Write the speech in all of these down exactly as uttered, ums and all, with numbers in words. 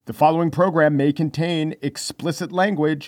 The following program may contain explicit language.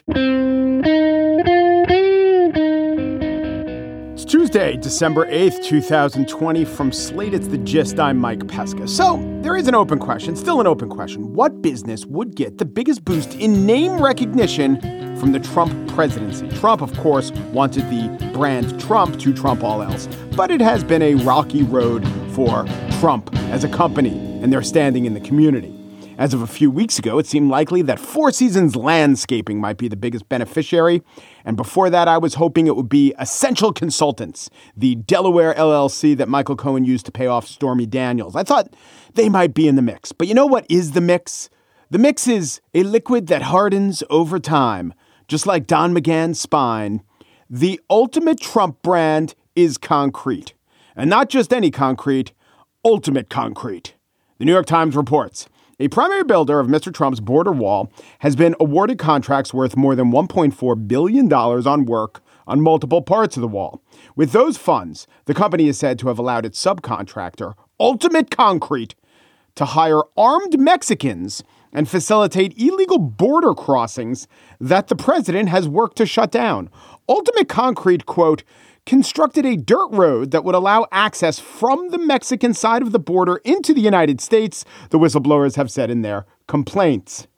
It's Tuesday, December eighth, twenty twenty. From Slate, it's The Gist. I'm Mike Pesca. So there is an open question, still an open question. What business would get the biggest boost in name recognition from the Trump presidency? Trump, of course, wanted the brand Trump to trump all else, but it has been a rocky road for Trump as a company and their standing in the community. As of a few weeks ago, it seemed likely that Four Seasons Landscaping might be the biggest beneficiary. And before that, I was hoping it would be Essential Consultants, the Delaware L L C that Michael Cohen used to pay off Stormy Daniels. I thought they might be in the mix. But you know what is the mix? The mix is a liquid that hardens over time, just like Don McGahn's spine. The ultimate Trump brand is concrete. And not just any concrete, ultimate concrete. The New York Times reports a primary builder of Mister Trump's border wall has been awarded contracts worth more than one point four billion dollars on work on multiple parts of the wall. With those funds, the company is said to have allowed its subcontractor, Ultimate Concrete, to hire armed Mexicans and facilitate illegal border crossings that the president has worked to shut down. Ultimate Concrete, quote, constructed a dirt road that would allow access from the Mexican side of the border into the United States, the whistleblowers have said in their complaints.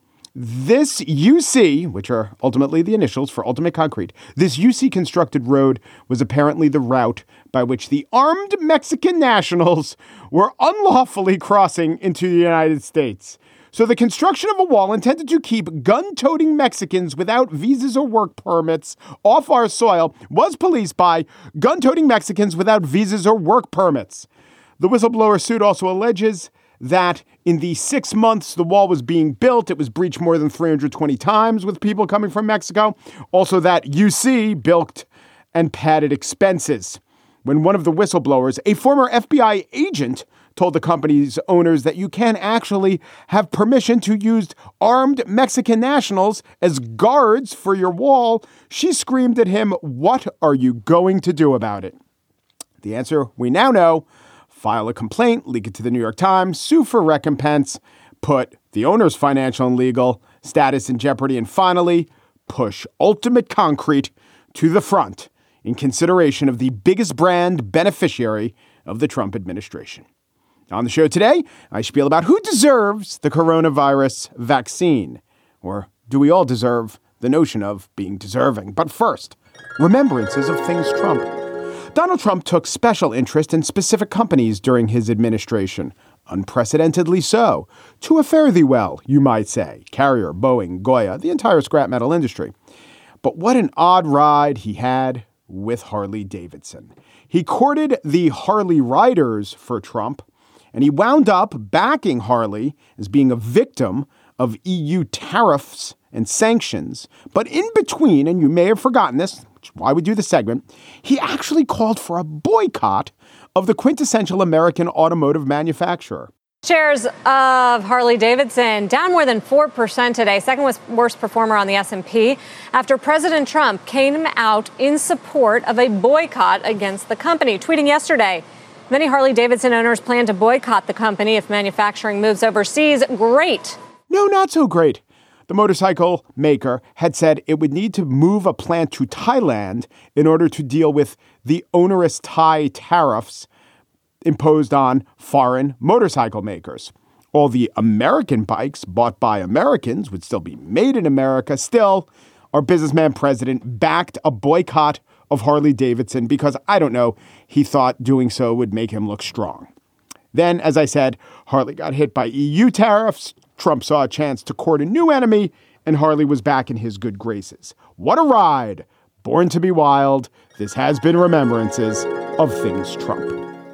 This U C, which are ultimately the initials for Ultimate Concrete, this U C constructed road was apparently the route by which the armed Mexican nationals were unlawfully crossing into the United States. So the construction of a wall intended to keep gun-toting Mexicans without visas or work permits off our soil was policed by gun-toting Mexicans without visas or work permits. The whistleblower suit also alleges that in the six months the wall was being built, it was breached more than three hundred twenty times with people coming from Mexico. Also that U C bilked and padded expenses. When one of the whistleblowers, a former F B I agent, told the company's owners that you can actually have permission to use armed Mexican nationals as guards for your wall, she screamed at him, "What are you going to do about it?" The answer we now know: file a complaint, leak it to the New York Times, sue for recompense, put the owner's financial and legal status in jeopardy, and finally push Ultimate Concrete to the front in consideration of the biggest brand beneficiary of the Trump administration. On the show today, I spiel about who deserves the coronavirus vaccine. Or do we all deserve the notion of being deserving? But first, remembrances of things Trump. Donald Trump took special interest in specific companies during his administration. Unprecedentedly so. To a fare thee well, you might say. Carrier, Boeing, Goya, the entire scrap metal industry. But what an odd ride he had with Harley Davidson. He courted the Harley riders for Trump, and he wound up backing Harley as being a victim of E U tariffs and sanctions. But in between, and you may have forgotten this, which is why we do the segment, he actually called for a boycott of the quintessential American automotive manufacturer. Shares of Harley-Davidson down more than four percent today, second worst performer on the S and P, after President Trump came out in support of a boycott against the company, tweeting yesterday, "Many Harley-Davidson owners plan to boycott the company if manufacturing moves overseas. Great." No, not so great. The motorcycle maker had said it would need to move a plant to Thailand in order to deal with the onerous Thai tariffs imposed on foreign motorcycle makers. All the American bikes bought by Americans would still be made in America. Still, our businessman president backed a boycott of Harley-Davidson because, I don't know, he thought doing so would make him look strong. Then, as I said, Harley got hit by E U tariffs. Trump saw a chance to court a new enemy, and Harley was back in his good graces. What a ride! Born to be wild. This has been Remembrances of Things Trump.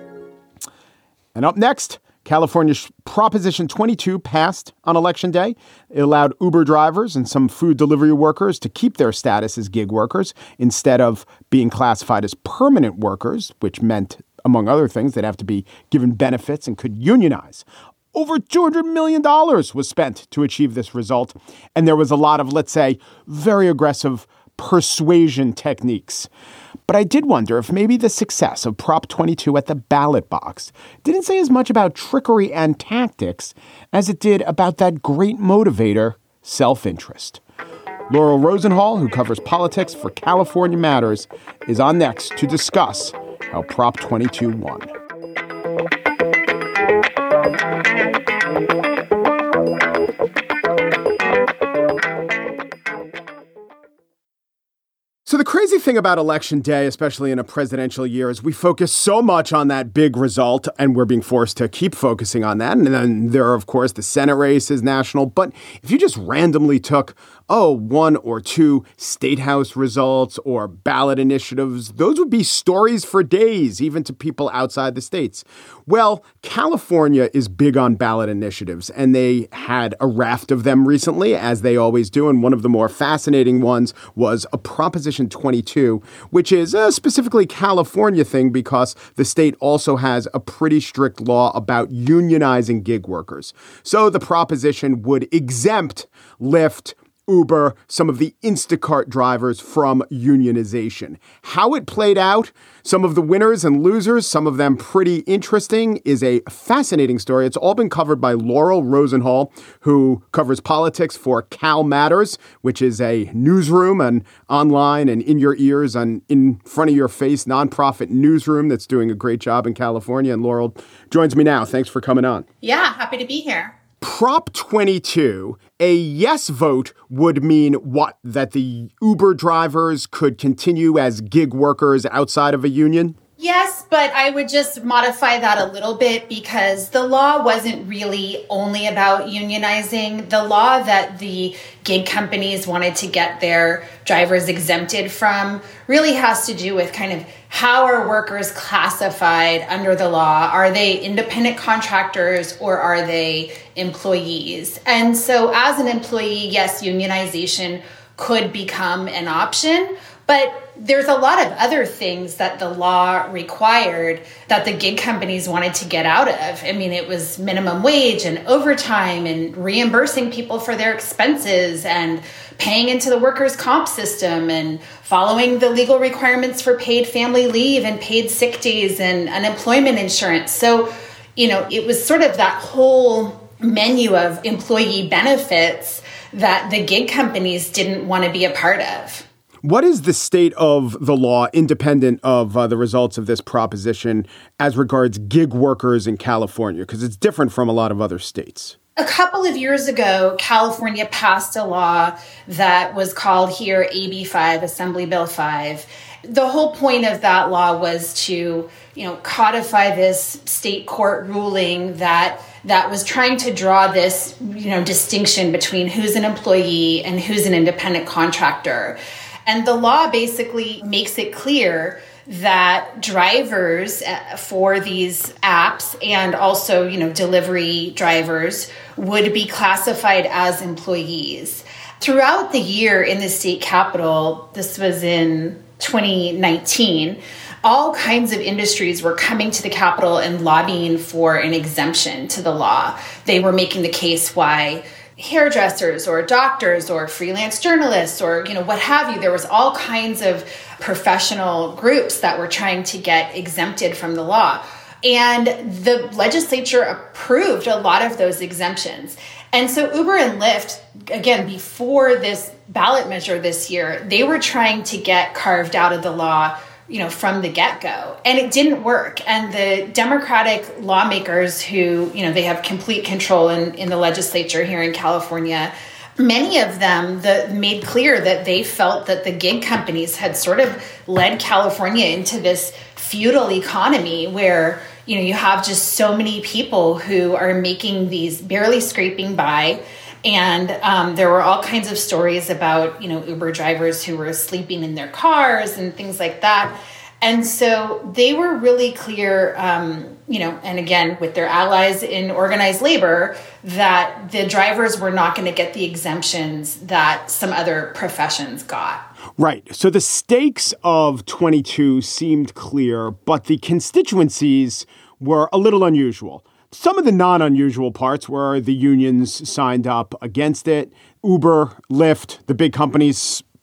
And up next, California's Proposition twenty-two passed on Election Day. It allowed Uber drivers and some food delivery workers to keep their status as gig workers instead of being classified as permanent workers, which meant, among other things, they'd have to be given benefits and could unionize. Over two hundred million dollars was spent to achieve this result. And there was a lot of, let's say, very aggressive persuasion techniques. But I did wonder if maybe the success of Prop twenty-two at the ballot box didn't say as much about trickery and tactics as it did about that great motivator, self-interest. Laurel Rosenhall, who covers politics for California Matters, is on next to discuss how Prop twenty-two won. So the crazy thing about Election Day, especially in a presidential year, is we focus so much on that big result, and we're being forced to keep focusing on that. And then there are, of course, the Senate races, national. But if you just randomly took, oh, one or two state house results or ballot initiatives, those would be stories for days, even to people outside the states. Well, California is big on ballot initiatives, and they had a raft of them recently, as they always do. And one of the more fascinating ones was a Proposition twenty-two, which is a specifically California thing because the state also has a pretty strict law about unionizing gig workers. So the proposition would exempt Lyft, Uber, some of the Instacart drivers from unionization. How it played out, some of the winners and losers, some of them pretty interesting, is a fascinating story. It's all been covered by Laurel Rosenhall, who covers politics for Cal Matters, which is a newsroom and online and in your ears and in front of your face nonprofit newsroom that's doing a great job in California. And Laurel joins me now. Thanks for coming on. Yeah, happy to be here. Prop twenty-two, a yes vote would mean what? That the Uber drivers could continue as gig workers outside of a union? Yes, but I would just modify that a little bit because the law wasn't really only about unionizing. The law that the gig companies wanted to get their drivers exempted from really has to do with kind of how are workers classified under the law? Are they independent contractors or are they employees? And so as an employee, yes, unionization could become an option, but there's a lot of other things that the law required that the gig companies wanted to get out of. I mean, it was minimum wage and overtime and reimbursing people for their expenses and paying into the workers' comp system and following the legal requirements for paid family leave and paid sick days and unemployment insurance. So, you know, it was sort of that whole menu of employee benefits that the gig companies didn't want to be a part of. What is the state of the law, independent of uh, the results of this proposition, as regards gig workers in California? Because it's different from a lot of other states. A couple of years ago, California passed a law that was called here A B five, Assembly Bill five. The whole point of that law was to, you know, codify this state court ruling that that was trying to draw this, you know, distinction between who's an employee and who's an independent contractor. And the law basically makes it clear that drivers for these apps and also, you know, delivery drivers would be classified as employees. Throughout the year in the state capitol, this was in twenty nineteen, all kinds of industries were coming to the Capitol and lobbying for an exemption to the law. They were making the case why hairdressers or doctors or freelance journalists or, you know, what have you. There was all kinds of professional groups that were trying to get exempted from the law. And the legislature approved a lot of those exemptions. And so Uber and Lyft, again, before this ballot measure this year, they were trying to get carved out of the law, you know, from the get-go. And it didn't work. And the Democratic lawmakers who, you know, they have complete control in, in the legislature here in California, many of them the, made clear that they felt that the gig companies had sort of led California into this feudal economy where, you know, you have just so many people who are making these barely scraping by. And um, there were all kinds of stories about, you know, Uber drivers who were sleeping in their cars and things like that. And so they were really clear, um, you know, and again, with their allies in organized labor, that the drivers were not going to get the exemptions that some other professions got. Right. So the stakes of twenty-two seemed clear, but the constituencies were a little unusual. Some of the non-unusual parts were the unions signed up against it. Uber, Lyft, the big companies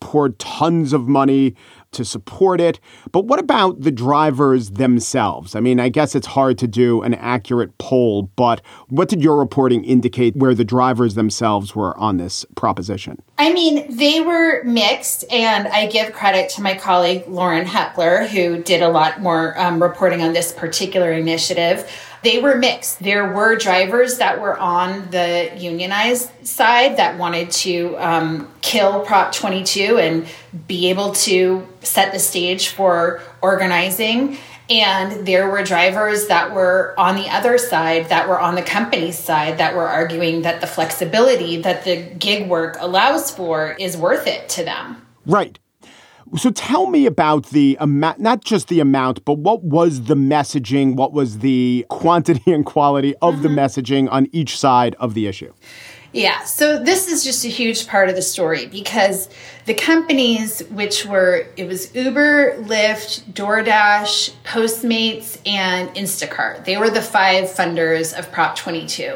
poured tons of money to support it. But what about the drivers themselves? I mean, I guess it's hard to do an accurate poll, but what did your reporting indicate where the drivers themselves were on this proposition? I mean, they were mixed, and I give credit to my colleague Lauren Hepler, who did a lot more um, reporting on this particular initiative. They were mixed. There were drivers that were on the unionized side that wanted to um, kill Prop twenty-two and be able to set the stage for organizing. And there were drivers that were on the other side, that were on the company's side, that were arguing that the flexibility that the gig work allows for is worth it to them. Right. So tell me about the amount, not just the amount, but what was the messaging? What was the quantity and quality of mm-hmm. the messaging on each side of the issue? Yeah, so this is just a huge part of the story because the companies, which were, it was Uber, Lyft, DoorDash, Postmates, and Instacart. They were the five funders of Prop twenty-two.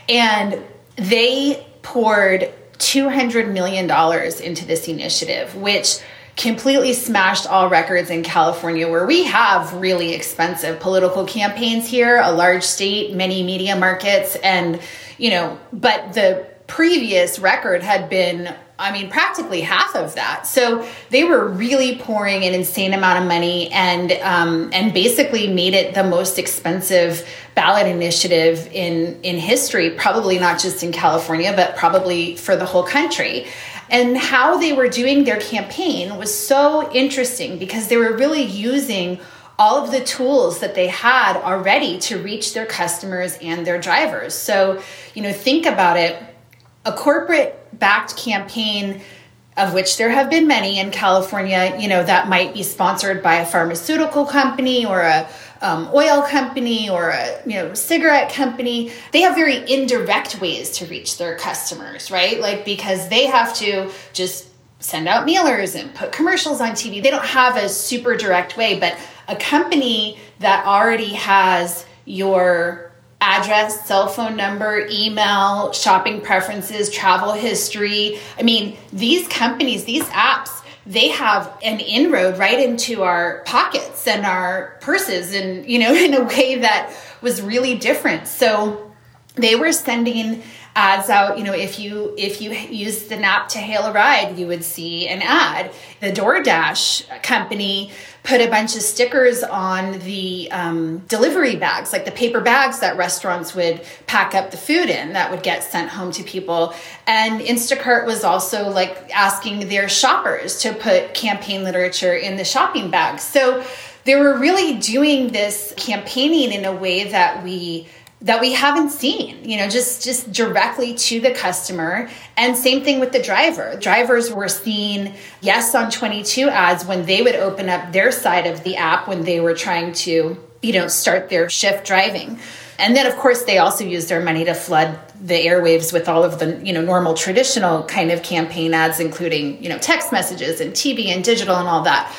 And they poured two hundred million dollars into this initiative, which completely smashed all records in California, where we have really expensive political campaigns here, a large state, many media markets, and, you know, but the previous record had been, I mean, practically half of that. So they were really pouring an insane amount of money and um, and basically made it the most expensive ballot initiative in, in history, probably not just in California, but probably for the whole country. And how they were doing their campaign was so interesting because they were really using all of the tools that they had already to reach their customers and their drivers. So, you know, think about it. A corporate-backed campaign, of which there have been many in California, you know, that might be sponsored by a pharmaceutical company or a um, oil company or a, you know, cigarette company. They have very indirect ways to reach their customers, right? Like, because they have to just send out mailers and put commercials on T V. They don't have a super direct way, but a company that already has your address, cell phone number, email, shopping preferences, travel history. I mean, these companies, these apps, they have an inroad right into our pockets and our purses and, you know, in a way that was really different. So they were sending ads out. You know, if you if you used the app to hail a ride, you would see an ad. The DoorDash company put a bunch of stickers on the um, delivery bags, like the paper bags that restaurants would pack up the food in that would get sent home to people. And Instacart was also like asking their shoppers to put campaign literature in the shopping bags. So they were really doing this campaigning in a way that we that we haven't seen, you know, just, just directly to the customer. And same thing with the driver. Drivers were seeing Yes on twenty-two ads when they would open up their side of the app when they were trying to, you know, start their shift driving. And then, of course, they also used their money to flood the airwaves with all of the, you know, normal traditional kind of campaign ads, including, you know, text messages and T V and digital and all that.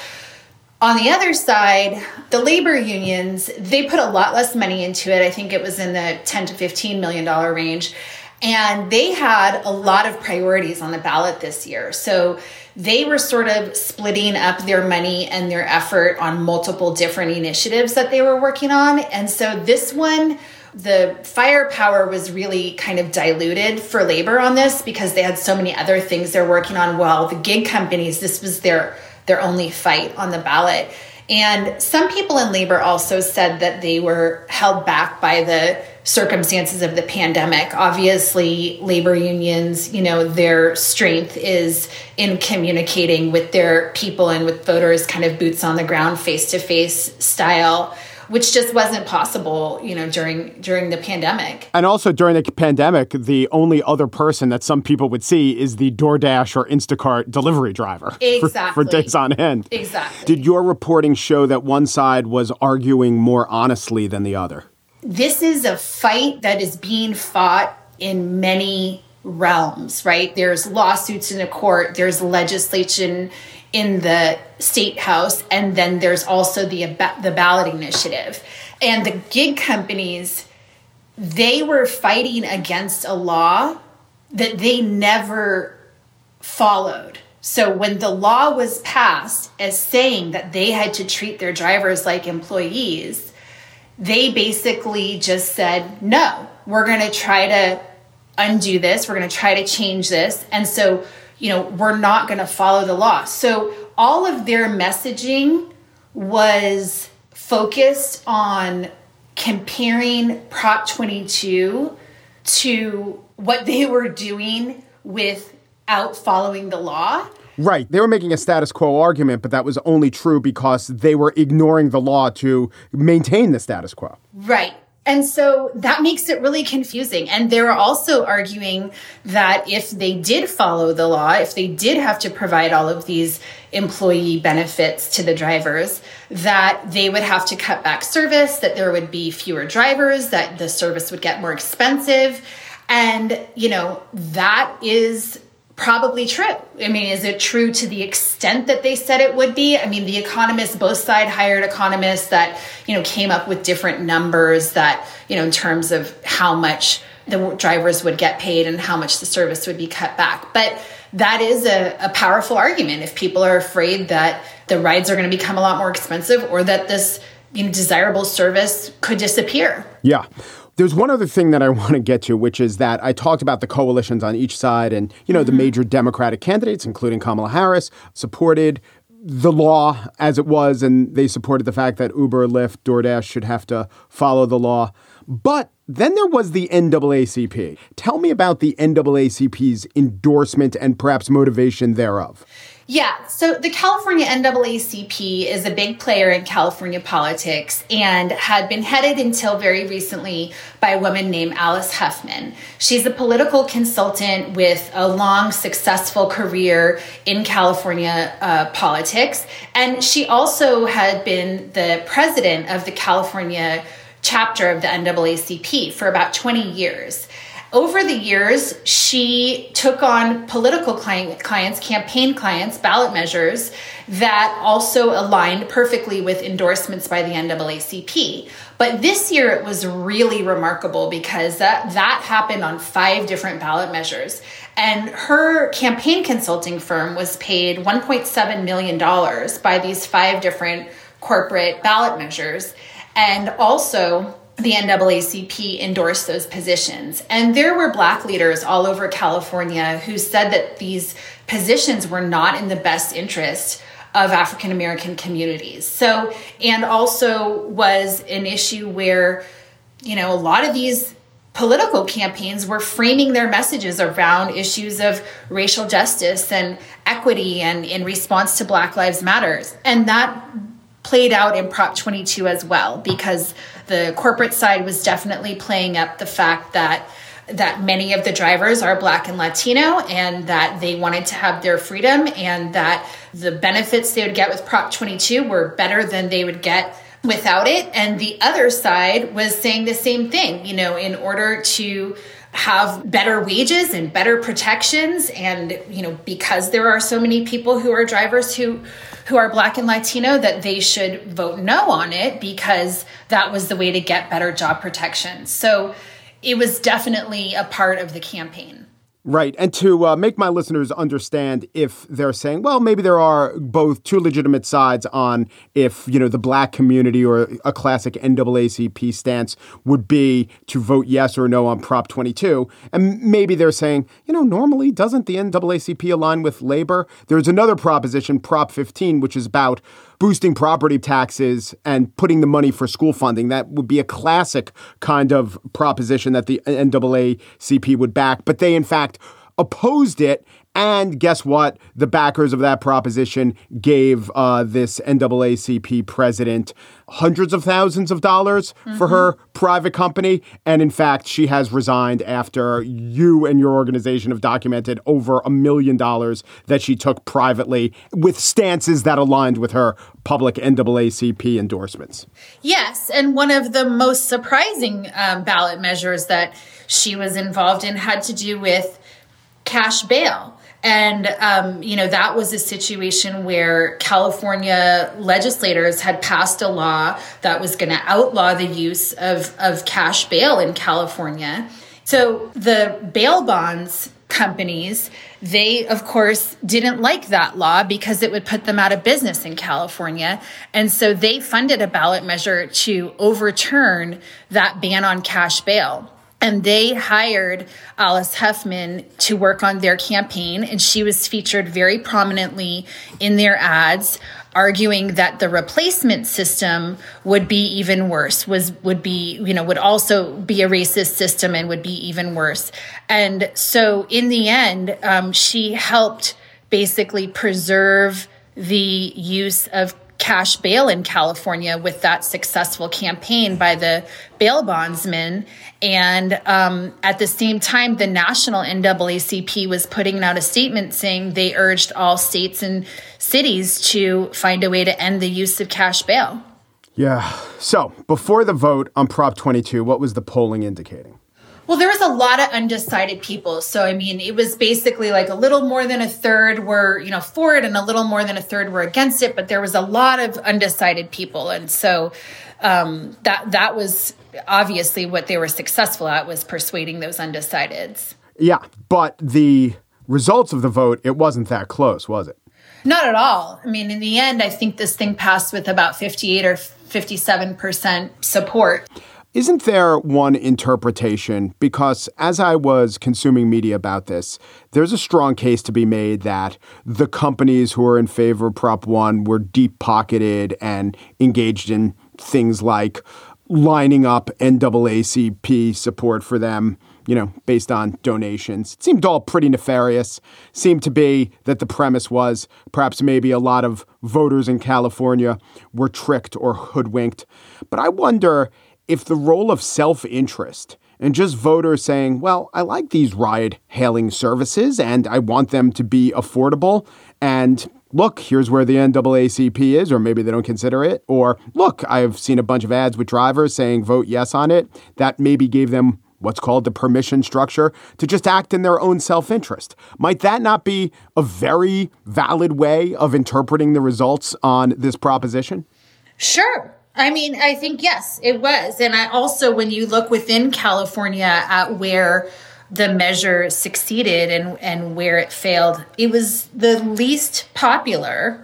On the other side, the labor unions, they put a lot less money into it. I think it was in the ten to fifteen million dollars range. And they had a lot of priorities on the ballot this year. So they were sort of splitting up their money and their effort on multiple different initiatives that they were working on. And so this one, the firepower was really kind of diluted for labor on this because they had so many other things they're working on. While the gig companies, this was their their only fight on the ballot. And some people in labor also said that they were held back by the circumstances of the pandemic. Obviously, labor unions, you know, their strength is in communicating with their people and with voters, kind of boots on the ground, face-to-face style, which just wasn't possible, you know, during during the pandemic. And also during the pandemic, the only other person that some people would see is the DoorDash or Instacart delivery driver. Exactly. For, for days on end. Exactly. Did your reporting show that one side was arguing more honestly than the other? This is a fight that is being fought in many realms, right? There's lawsuits in the court, there's legislation in the state house, and then there's also the the ballot initiative. And the gig companies, they were fighting against a law that they never followed. So when the law was passed as saying that they had to treat their drivers like employees, they basically just said, no, we're going to try to undo this. We're going to try to change this. And so, you know, we're not going to follow the law. So all of their messaging was focused on comparing Prop twenty-two to what they were doing without following the law. Right. They were making a status quo argument, but that was only true because they were ignoring the law to maintain the status quo. Right. And so that makes it really confusing. And they're also arguing that if they did follow the law, if they did have to provide all of these employee benefits to the drivers, that they would have to cut back service, that there would be fewer drivers, that the service would get more expensive. And, you know, that is probably true. I mean, is it true to the extent that they said it would be? I mean, the economists, both sides hired economists that, you know, came up with different numbers that, you know, in terms of how much the drivers would get paid and how much the service would be cut back. But that is a, a powerful argument if people are afraid that the rides are going to become a lot more expensive or that this, you know, desirable service could disappear. Yeah. There's one other thing that I want to get to, which is that I talked about the coalitions on each side and, you know, mm-hmm. the major Democratic candidates, including Kamala Harris, supported the law as it was, and they supported the fact that Uber, Lyft, DoorDash should have to follow the law. But then there was the N double A C P. Tell me about the N double A C P's endorsement and perhaps motivation thereof. Yeah, so the California N double A C P is a big player in California politics and had been headed until very recently by a woman named Alice Huffman. She's a political consultant with a long, successful career in California uh, politics. And she also had been the president of the California chapter of the N double A C P for about twenty years. Over the years, she took on political client, clients, campaign clients, ballot measures that also aligned perfectly with endorsements by the N double A C P. But this year, it was really remarkable because that, that happened on five different ballot measures. And her campaign consulting firm was paid one point seven million dollars by these five different corporate ballot measures. And also, the N double A C P endorsed those positions. And there were Black leaders all over California who said that these positions were not in the best interest of African American communities. So, and also was an issue where, you know, a lot of these political campaigns were framing their messages around issues of racial justice and equity and in response to Black Lives Matter. And that played out in Prop twenty-two as well, because the corporate side was definitely playing up the fact that that many of the drivers are Black and Latino and that they wanted to have their freedom and that the benefits they would get with Prop twenty-two were better than they would get without it. And the other side was saying the same thing, you know, in order to have better wages and better protections. And, you know, because there are so many people who are drivers who who are Black and Latino, that they should vote no on it because that was the way to get better job protection. So it was definitely a part of the campaign. Right. And to uh, make my listeners understand if they're saying, well, maybe there are both two legitimate sides on if, you know, the Black community or a classic N double A C P stance would be to vote yes or no on Prop twenty-two. And maybe they're saying, you know, normally doesn't the N double A C P align with labor? There's another proposition, Prop fifteen, which is about boosting property taxes and putting the money for school funding. That would be a classic kind of proposition that the N double A C P would back. But they, in fact, opposed it. And guess what? The backers of that proposition gave uh, this N double A C P president hundreds of thousands of dollars mm-hmm. for her private company. And in fact, she has resigned after you and your organization have documented over a million dollars that she took privately with stances that aligned with her public N double A C P endorsements. Yes. And one of the most surprising um, ballot measures that she was involved in had to do with cash bail. And, um, you know, that was a situation where California legislators had passed a law that was going to outlaw the use of, of cash bail in California. So the bail bonds companies, they, of course, didn't like that law because it would put them out of business in California. And so they funded a ballot measure to overturn that ban on cash bail. And they hired Alice Huffman to work on their campaign, and she was featured very prominently in their ads, arguing that the replacement system would be even worse, was would be, you know, would also be a racist system and would be even worse. And so in the end, um, she helped basically preserve the use of cash bail in California with that successful campaign by the bail bondsmen. And um, at the same time, the national N double A C P was putting out a statement saying they urged all states and cities to find a way to end the use of cash bail. Yeah. So before the vote on Prop twenty-two, what was the polling indicating? Well, there was a lot of undecided people. So, I mean, it was basically like a little more than a third were, you know, for it and a little more than a third were against it. But there was a lot of undecided people. And so um, that that was obviously what they were successful at, was persuading those undecideds. Yeah, but the results of the vote, it wasn't that close, was it? Not at all. I mean, in the end, I think this thing passed with about fifty-eight or fifty-seven percent support. Isn't there one interpretation? Because as I was consuming media about this, there's a strong case to be made that the companies who are in favor of Prop one were deep-pocketed and engaged in things like lining up N double A C P support for them, you know, based on donations. It seemed all pretty nefarious. Seemed to be that the premise was perhaps maybe a lot of voters in California were tricked or hoodwinked. But I wonder if the role of self-interest and just voters saying, well, I like these ride-hailing services and I want them to be affordable. And look, here's where the N double A C P is, or maybe they don't consider it. Or look, I've seen a bunch of ads with drivers saying vote yes on it. That maybe gave them what's called the permission structure to just act in their own self-interest. Might that not be a very valid way of interpreting the results on this proposition? Sure. I mean, I think, yes, it was. And I also, when you look within California at where the measure succeeded and, and where it failed, it was the least popular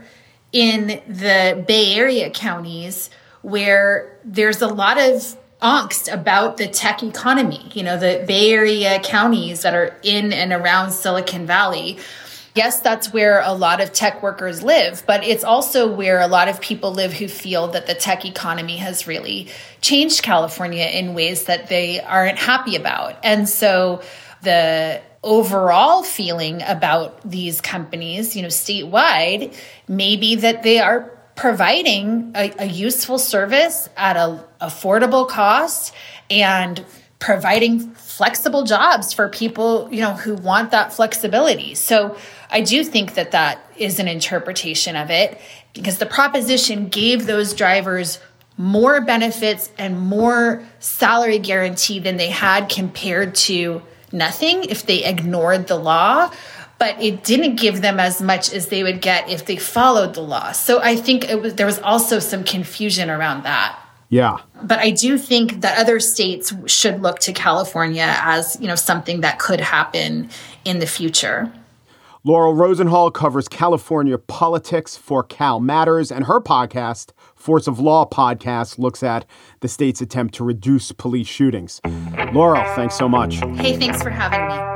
in the Bay Area counties, where there's a lot of angst about the tech economy. You know, the Bay Area counties that are in and around Silicon Valley. Yes, that's where a lot of tech workers live, but it's also where a lot of people live who feel that the tech economy has really changed California in ways that they aren't happy about. And so the overall feeling about these companies, you know, statewide, may be that they are providing a, a useful service at an affordable cost and providing flexible jobs for people, you know, who want that flexibility. So I do think that that is an interpretation of it, because the proposition gave those drivers more benefits and more salary guarantee than they had compared to nothing if they ignored the law. But it didn't give them as much as they would get if they followed the law. So I think it was, there was also some confusion around that. Yeah. But I do think that other states should look to California as, you know, something that could happen in the future. Laurel Rosenhall covers California politics for Cal Matters, and her podcast, Force of Law Podcast, looks at the state's attempt to reduce police shootings. Laurel, thanks so much. Hey, thanks for having me.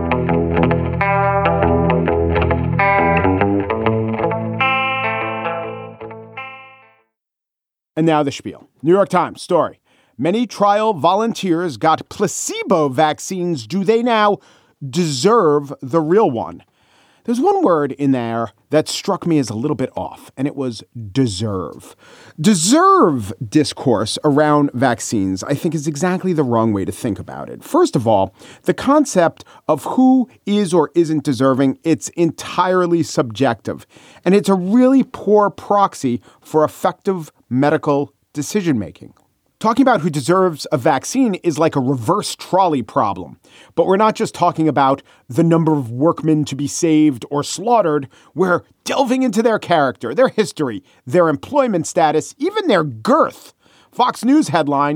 And now the spiel. New York Times story. Many trial volunteers got placebo vaccines. Do they now deserve the real one? There's one word in there that struck me as a little bit off, and it was deserve. Deserve discourse around vaccines, I think, is exactly the wrong way to think about it. First of all, the concept of who is or isn't deserving, it's entirely subjective, and it's a really poor proxy for effective medical decision-making. Talking about who deserves a vaccine is like a reverse trolley problem. But we're not just talking about the number of workmen to be saved or slaughtered. We're delving into their character, their history, their employment status, even their girth. Fox News headline,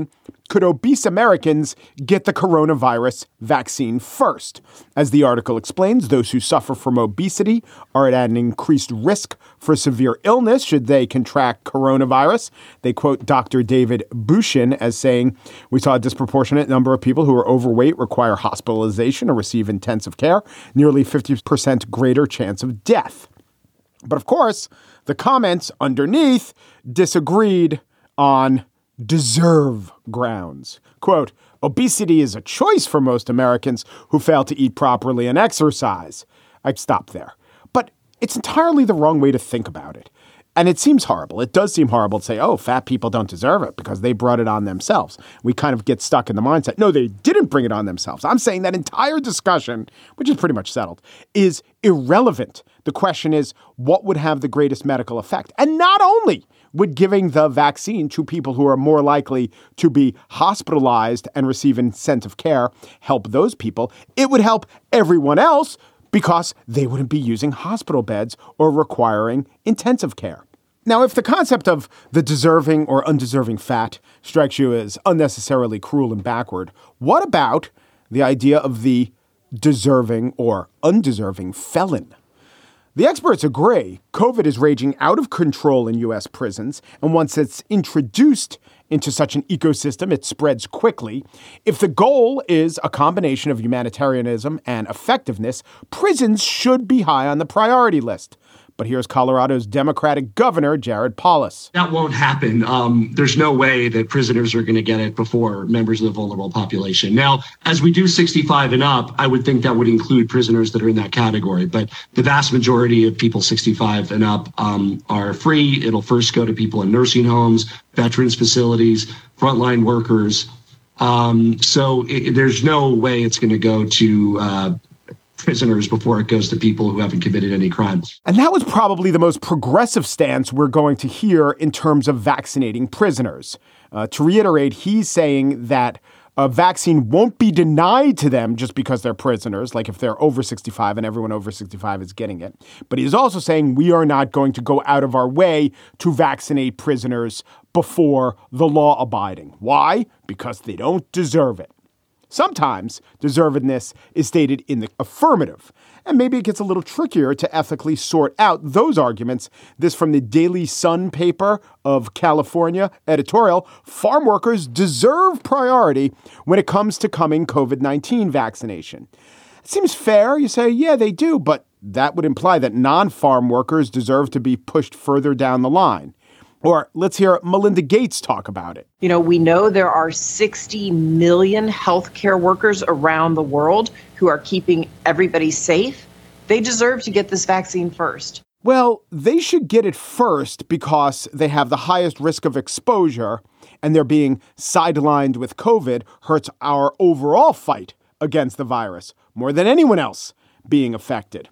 could obese Americans get the coronavirus vaccine first? As the article explains, those who suffer from obesity are at an increased risk for severe illness should they contract coronavirus. They quote Doctor David Bushin as saying, "We saw a disproportionate number of people who are overweight require hospitalization or receive intensive care, nearly fifty percent greater chance of death." But of course, the comments underneath disagreed on deserve grounds. Quote, "Obesity is a choice for most Americans who fail to eat properly and exercise." I'd stop there. But it's entirely the wrong way to think about it. And it seems horrible. It does seem horrible to say, oh, fat people don't deserve it because they brought it on themselves. We kind of get stuck in the mindset. No, they didn't bring it on themselves. I'm saying that entire discussion, which is pretty much settled, is irrelevant. The question is, what would have the greatest medical effect? And not only would giving the vaccine to people who are more likely to be hospitalized and receive intensive care help those people, it would help everyone else because they wouldn't be using hospital beds or requiring intensive care. Now, if the concept of the deserving or undeserving fat strikes you as unnecessarily cruel and backward, what about the idea of the deserving or undeserving felon? The experts agree COVID is raging out of control in U S prisons, and once it's introduced into such an ecosystem, it spreads quickly. If the goal is a combination of humanitarianism and effectiveness, prisons should be high on the priority list. But here's Colorado's Democratic governor, Jared Polis. That won't happen. Um, there's no way that prisoners are going to get it before members of the vulnerable population. Now, as we do sixty-five and up, I would think that would include prisoners that are in that category. But the vast majority of people sixty-five and up um, are free. It'll first go to people in nursing homes, veterans facilities, frontline workers. Um, so it, there's no way it's going to go to uh, prisoners before it goes to people who haven't committed any crimes. And that was probably the most progressive stance we're going to hear in terms of vaccinating prisoners. Uh, to reiterate, he's saying that a vaccine won't be denied to them just because they're prisoners, like if they're over sixty-five and everyone over sixty-five is getting it. But he's also saying we are not going to go out of our way to vaccinate prisoners before the law abiding. Why? Because they don't deserve it. Sometimes deservedness is stated in the affirmative, and maybe it gets a little trickier to ethically sort out those arguments. This from the Daily Sun paper of California editorial, farm workers deserve priority when it comes to coming COVID nineteen vaccination. It seems fair. You say, yeah, they do, but that would imply that non-farm workers deserve to be pushed further down the line. Or let's hear Melinda Gates talk about it. You know, we know there are sixty million healthcare workers around the world who are keeping everybody safe. They deserve to get this vaccine first. Well, they should get it first because they have the highest risk of exposure, and they're being sidelined with COVID hurts our overall fight against the virus more than anyone else being affected.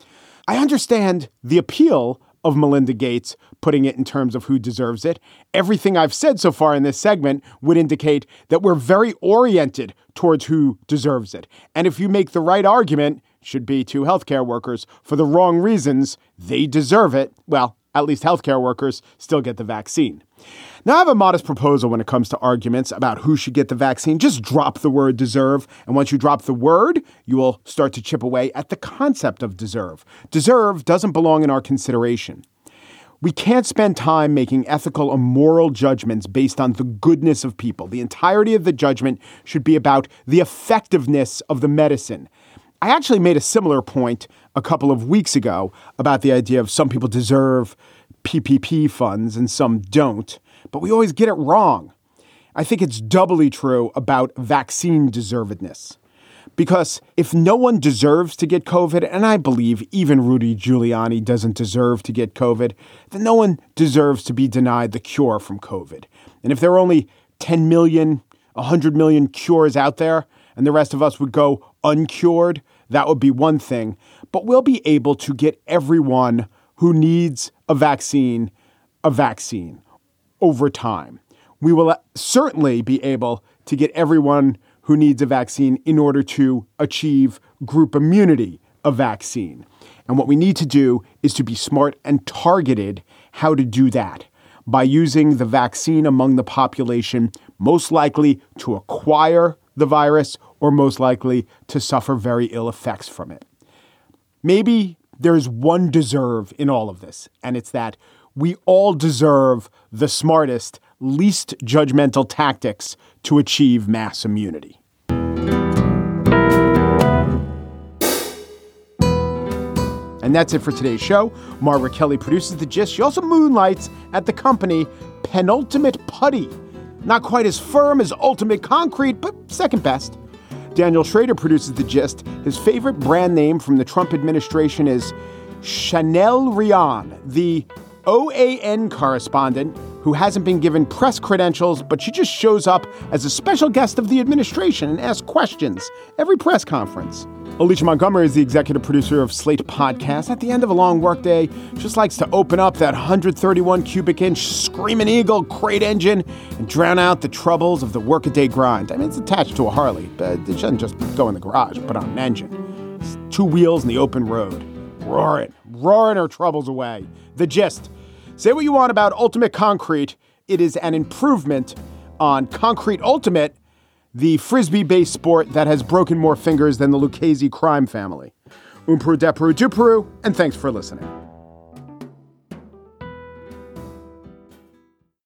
I understand the appeal of Melinda Gates, putting it in terms of who deserves it. Everything I've said so far in this segment would indicate that we're very oriented towards who deserves it. And if you make the right argument, should be to healthcare workers for the wrong reasons, they deserve it. Well, at least healthcare workers still get the vaccine. Now, I have a modest proposal when it comes to arguments about who should get the vaccine. Just drop the word deserve. And once you drop the word, you will start to chip away at the concept of deserve. Deserve doesn't belong in our consideration. We can't spend time making ethical or moral judgments based on the goodness of people. The entirety of the judgment should be about the effectiveness of the medicine. I actually made a similar point a couple of weeks ago about the idea of some people deserve P P P funds and some don't, but we always get it wrong. I think it's doubly true about vaccine deservedness. Because if no one deserves to get COVID, and I believe even Rudy Giuliani doesn't deserve to get COVID, then no one deserves to be denied the cure from COVID. And if there are only ten million, one hundred million cures out there, and the rest of us would go uncured, that would be one thing. But we'll be able to get everyone who needs a vaccine, a vaccine over time. We will certainly be able to get everyone who needs a vaccine in order to achieve group immunity, a vaccine. And what we need to do is to be smart and targeted how to do that by using the vaccine among the population most likely to acquire the virus or most likely to suffer very ill effects from it. Maybe there's one deserve in all of this, and it's that we all deserve the smartest, least judgmental tactics to achieve mass immunity. And that's it for today's show. Margaret Kelly produces The Gist. She also moonlights at the company Penultimate Putty. Not quite as firm as Ultimate Concrete, but second best. Daniel Schrader produces The Gist. His favorite brand name from the Trump administration is Chanel Rian, the O A N correspondent who hasn't been given press credentials, but she just shows up as a special guest of the administration and asks questions every press conference. Alicia Montgomery is the executive producer of Slate Podcast. At the end of a long workday, just likes to open up that one hundred thirty-one cubic inch Screaming Eagle crate engine and drown out the troubles of the workaday grind. I mean, it's attached to a Harley, but it doesn't just go in the garage, put on an engine. It's two wheels in the open road. Roaring, roaring her troubles away. The Gist. Say what you want about Ultimate Concrete. It is an improvement on Concrete Ultimate, the Frisbee-based sport that has broken more fingers than the Lucchese crime family. Umperu, Deperu, Duperu, and thanks for listening.